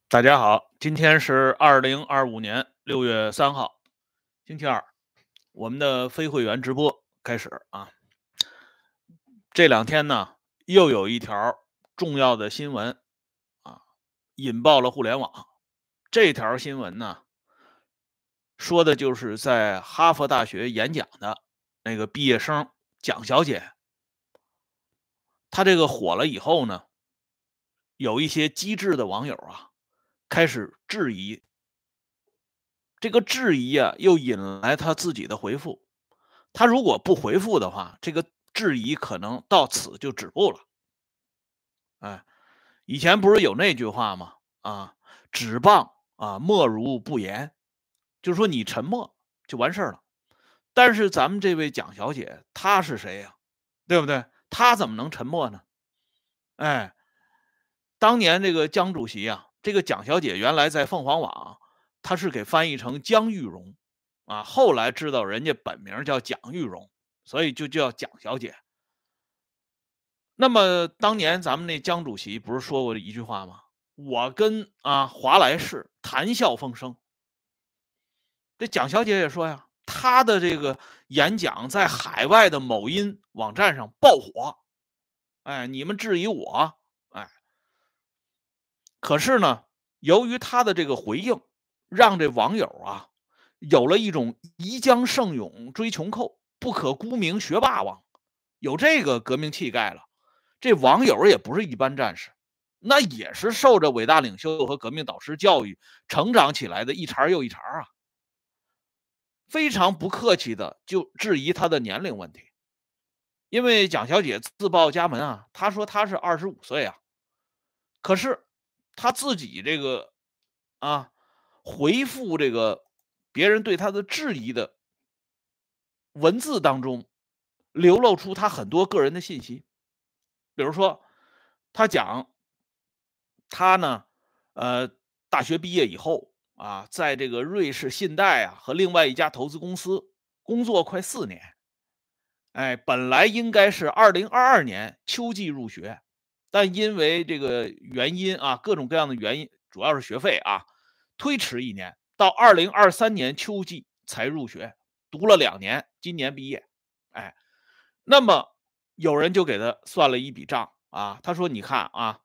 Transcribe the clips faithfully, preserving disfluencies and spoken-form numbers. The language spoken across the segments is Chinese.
大家好，今天是二零二五年六月三号，星期二，我们的非会员直播开始啊。这两天呢，又有一条重要的新闻啊，引爆了互联网。这条新闻呢，说的就是在哈佛大学演讲的那个毕业生蒋小姐，她这个火了以后呢，有一些机智的网友啊，开始质疑。这个质疑啊，又引来他自己的回复。他如果不回复的话，这个质疑可能到此就止步了。哎，以前不是有那句话吗？啊，只谤啊，默如不言，就是说你沉默就完事儿了。但是咱们这位蒋小姐，她是谁呀、对不对？她怎么能沉默呢？哎，当年这个江主席啊，这个蒋小姐原来在凤凰网，她是给翻译成江玉荣啊，后来知道人家本名叫蒋玉荣，所以就叫蒋小姐。那么当年咱们那江主席不是说过一句话吗？我跟啊华莱士谈笑风生。这蒋小姐也说呀，她的这个演讲在海外的某音网站上爆火，哎，你们质疑我，哎，可是呢，由于他的这个回应，让这网友啊有了一种宜将胜勇追穷寇，不可沽名学霸王，有这个革命气概了。这网友也不是一般战士，那也是受着伟大领袖和革命导师教育成长起来的一茬又一茬啊，非常不客气的就质疑他的年龄问题。因为蒋小姐自报家门啊，她说她是二十五岁啊，可是她自己这个啊回复这个别人对她的质疑的文字当中，流露出她很多个人的信息。比如说，她讲她呢，呃，大学毕业以后啊，在这个瑞士信贷啊和另外一家投资公司工作快四年。哎，本来应该是二零二二年秋季入学，但因为这个原因啊，各种各样的原因，主要是学费啊，推迟一年，到二零二三年秋季才入学，读了两年，今年毕业。哎，那么有人就给他算了一笔账啊，他说：“你看啊，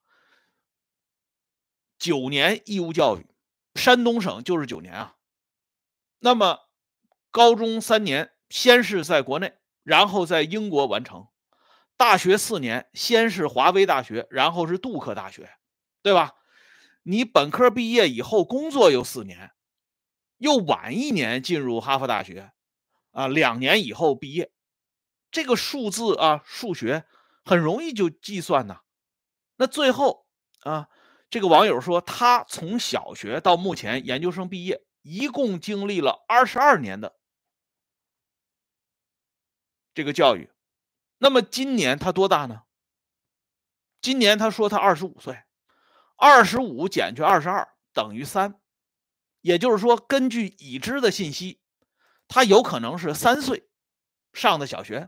九年义务教育，山东省就是九年啊。那么高中三年，先是在国内，然后在英国完成。大学四年，先是华威大学，然后是杜克大学，对吧？你本科毕业以后，工作有四年，又晚一年进入哈佛大学，啊，两年以后毕业。这个数字啊，数学很容易就计算呐。那最后啊，这个网友说，他从小学到目前研究生毕业，一共经历了二十二年的这个教育。那么今年他多大呢？今年他说他二十五岁，二十五减去二十二等于三，也就是说，根据已知的信息，他有可能是三岁上的小学。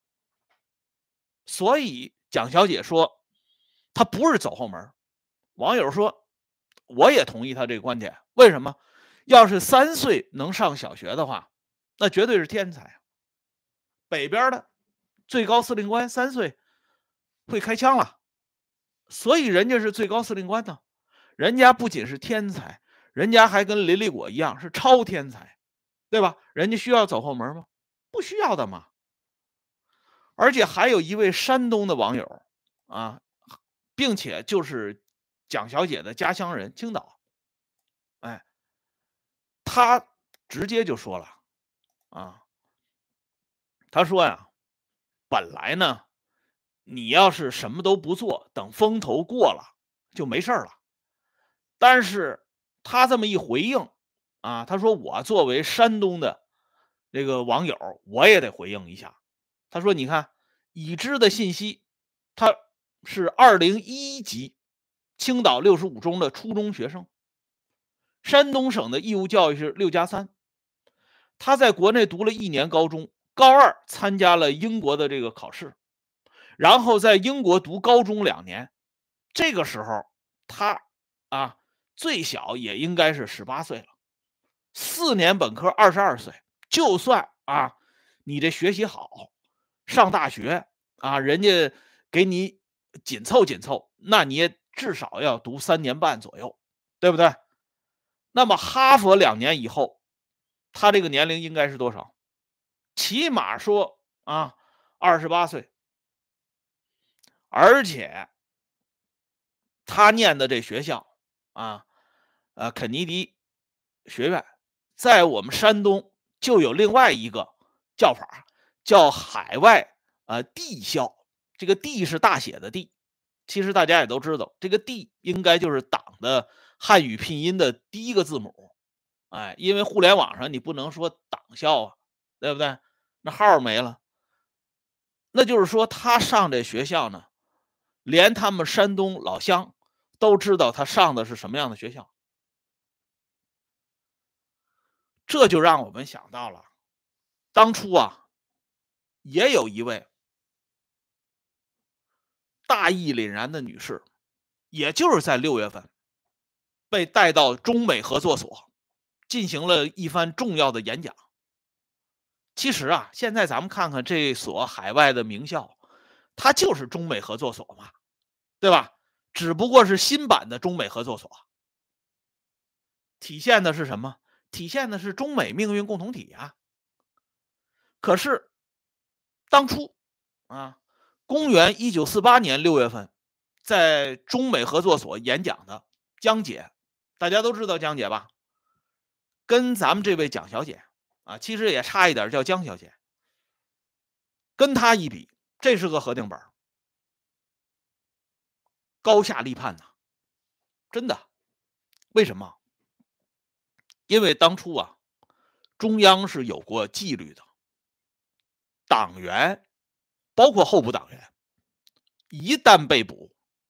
所以蒋小姐说，他不是走后门。网友说，我也同意他这个观点。为什么？要是三岁能上小学的话，那绝对是天才。北边的最高司令官三岁会开枪了，所以人家是最高司令官呢。人家不仅是天才，人家还跟林立果一样是超天才，对吧？人家需要走后门吗？不需要的嘛。而且还有一位山东的网友啊，并且就是蒋小姐的家乡人，青岛。哎，他直接就说了啊，他说呀，本来呢，你要是什么都不做，等风头过了就没事了。但是他这么一回应啊，他说我作为山东的这个网友，我也得回应一下。他说，你看已知的信息，他是二零一一级青岛六十五中的初中学生，山东省的义务教育是六加三。他在国内读了一年高中，高二参加了英国的这个考试，然后在英国读高中两年。这个时候他啊最小也应该是十八岁了。四年本科二十二岁，就算啊你这学习好，上大学啊，人家给你紧凑紧凑，那你也至少要读三年半左右，对不对？那么哈佛两年以后，他这个年龄应该是多少？起码说啊二十八岁，而且他念的这学校啊，呃，肯尼迪学院，在我们山东就有另外一个叫法，叫海外呃帝校。这个帝是大写的帝，其实大家也都知道，这个帝应该就是党的汉语拼音的第一个字母。哎，因为互联网上你不能说党校啊，对不对？那号没了。那就是说他上这学校呢，连他们山东老乡都知道他上的是什么样的学校。这就让我们想到了，当初啊，也有一位大义凛然的女士，也就是在六月份被带到中美合作所进行了一番重要的演讲。其实啊，现在咱们看看这所海外的名校，它就是中美合作所嘛，对吧？只不过是新版的中美合作所，体现的是什么？体现的是中美命运共同体啊。可是当初啊，公元一九四八年六月份，在中美合作所演讲的江姐，大家都知道江姐吧？跟咱们这位蒋小姐啊，其实也差一点叫江小姐，跟她一比，这是个核定本，高下立判呐，真的。为什么？因为当初啊，中央是有过纪律的，党员包括候补党员，一旦被捕，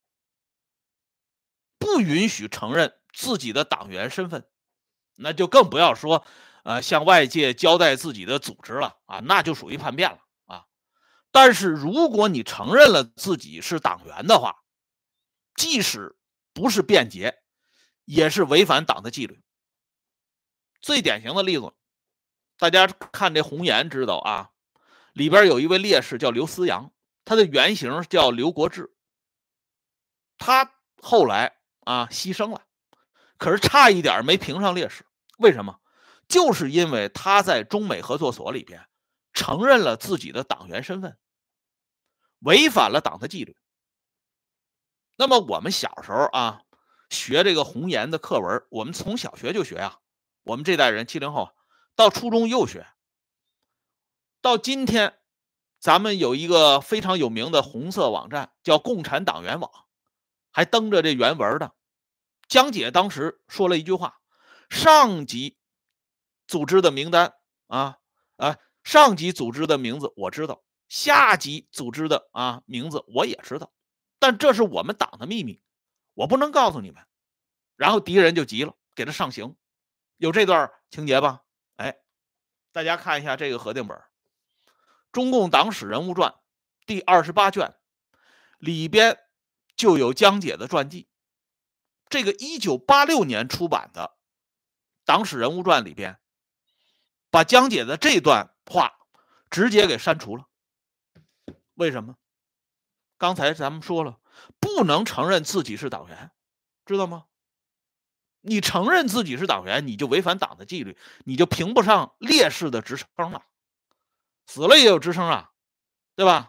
不允许承认自己的党员身份，那就更不要说呃向外界交代自己的组织了啊，那就属于叛变了啊。但是如果你承认了自己是党员的话，即使不是便捷，也是违反党的纪律。最典型的例子，大家看这红岩知道啊，里边有一位烈士叫刘思阳，他的原型叫刘国志，他后来啊牺牲了，可是差一点没评上烈士。为什么？就是因为他在中美合作所里边承认了自己的党员身份，违反了党的纪律。那么我们小时候啊学这个红岩的课文，我们从小学就学啊，我们这代人七零后到初中又学，到今天咱们有一个非常有名的红色网站叫共产党员网，还登着这原文的。江姐当时说了一句话，上级组织的名单啊啊，上级组织的名字我知道，下级组织的啊名字我也知道，但这是我们党的秘密，我不能告诉你们。然后敌人就急了，给他上刑，有这段情节吧？哎，大家看一下这个核定本，《中共党史人物传》第二十八卷里边就有江姐的传记。这个一九八六年出版的《党史人物传》里边，把江姐的这段话直接给删除了。为什么？刚才咱们说了，不能承认自己是党员，知道吗？你承认自己是党员，你就违反党的纪律，你就评不上烈士的职称了。死了也有职称啊，对吧？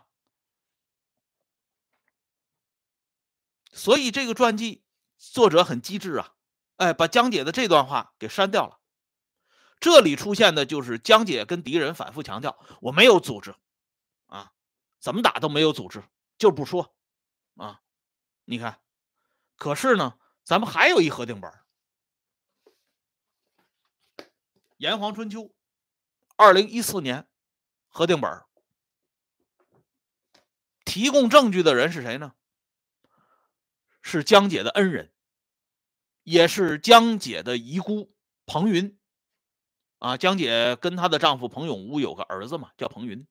所以这个传记作者很机智啊，哎，把江姐的这段话给删掉了。这里出现的就是江姐跟敌人反复强调，我没有组织啊，怎么打都没有组织，就不说啊。你看，可是呢，咱们还有一核定本，炎黄春秋，二零一四年核定本，提供证据的人是谁呢？是江姐的恩人，也是江姐的姨姑彭云啊。江姐跟她的丈夫彭永吾有个儿子嘛，叫彭云。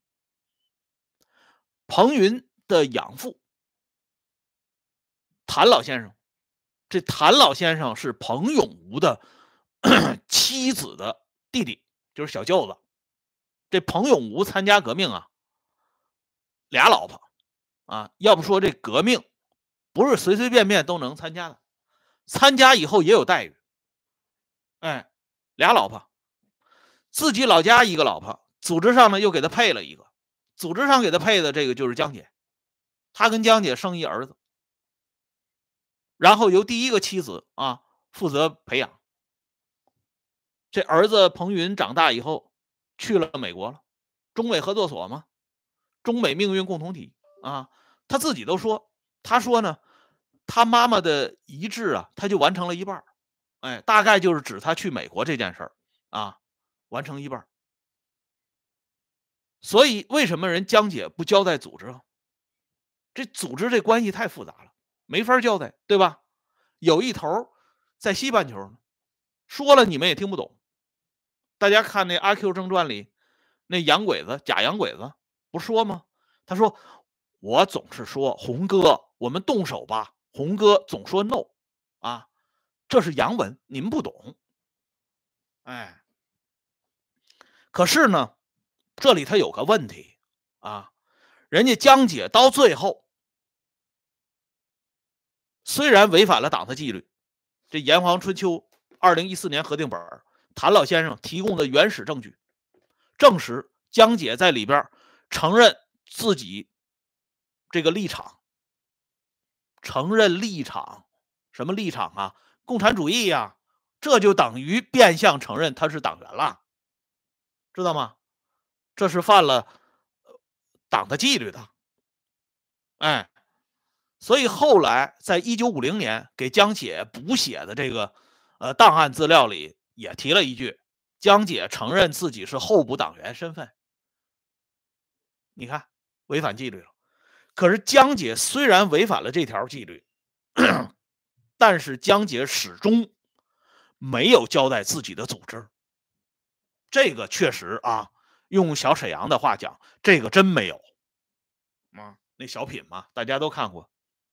彭云的养父谭老先生这谭老先生是彭永吴的妻子的弟弟，就是小舅子。这彭永吴参加革命啊，俩老婆啊，要不说这革命不是随随便便都能参加的，参加以后也有待遇。哎，俩老婆，自己老家一个老婆，组织上呢又给他配了一个，组织上给他配的这个就是江姐，他跟江姐生一儿子，然后由第一个妻子啊负责培养。这儿子彭云长大以后去了美国了，中美合作所嘛，中美命运共同体啊，他自己都说，他说呢，他妈妈的遗志啊，他就完成了一半，哎，大概就是指他去美国这件事儿啊，完成一半。所以为什么人江姐不交代组织啊？这组织这关系太复杂了，没法交代，对吧？有一头在西半球呢，说了你们也听不懂。大家看那《阿 Q 正传》里那洋鬼子假洋鬼子不说吗？他说我总是说红哥我们动手吧，红哥总说 no 啊，这是洋文，你们不懂。哎，可是呢，这里他有个问题啊，人家江姐到最后虽然违反了党的纪律，这炎黄春秋二零一四年核定本谭老先生提供的原始证据证实江姐在里边承认自己这个立场，承认立场，什么立场啊？共产主义呀、啊，这就等于变相承认他是党员了，知道吗？这是犯了党的纪律的。哎，所以后来在一九五零年给江姐补写的这个呃档案资料里也提了一句，江姐承认自己是候补党员身份。你看，违反纪律了。可是江姐虽然违反了这条纪律，但是江姐始终没有交代自己的组织。这个确实啊，用小沈阳的话讲，这个真没有。啊，那小品嘛，大家都看过。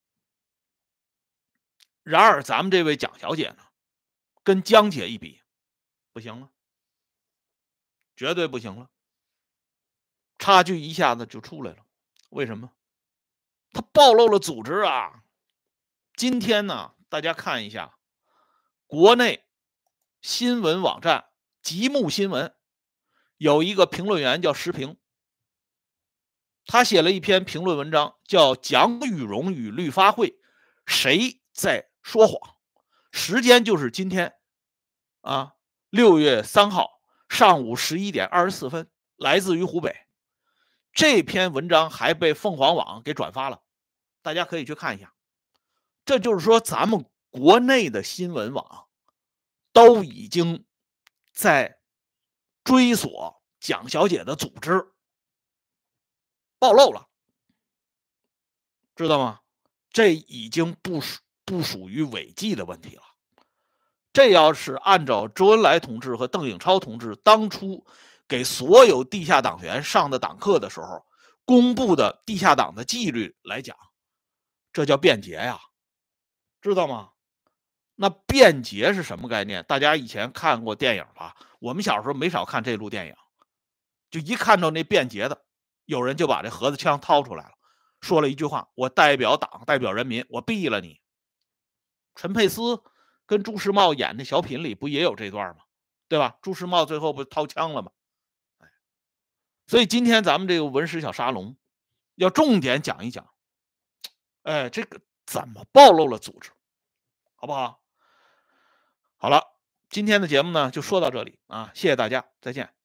然而咱们这位蒋小姐呢，跟江姐一比，不行了，绝对不行了，差距一下子就出来了。为什么？他暴露了组织啊！今天呢，大家看一下国内新闻网站极目新闻有一个评论员叫石平，他写了一篇评论文章，叫蒋雨荣与绿发会谁在说谎，时间就是今天啊，六月三号上午十一点二十四分，来自于湖北。这篇文章还被凤凰网给转发了，大家可以去看一下。这就是说，咱们国内的新闻网都已经在追索蒋小姐的组织，暴露了，知道吗？这已经不属不属于违纪的问题了。这要是按照周恩来同志和邓颖超同志当初给所有地下党员上的党课的时候公布的地下党的纪律来讲，这叫便捷呀，知道吗？那便捷是什么概念？大家以前看过电影吧？我们小时候没少看这路电影，就一看到那便捷的，有人就把这盒子枪掏出来了，说了一句话：我代表党，代表人民，我毙了你。陈佩斯跟朱时茂演的小品里不也有这段吗？对吧？朱时茂最后不掏枪了吗？所以今天咱们这个文史小沙龙要重点讲一讲，哎，这个怎么暴露了组织，好不好？好了，今天的节目呢就说到这里啊，谢谢大家，再见。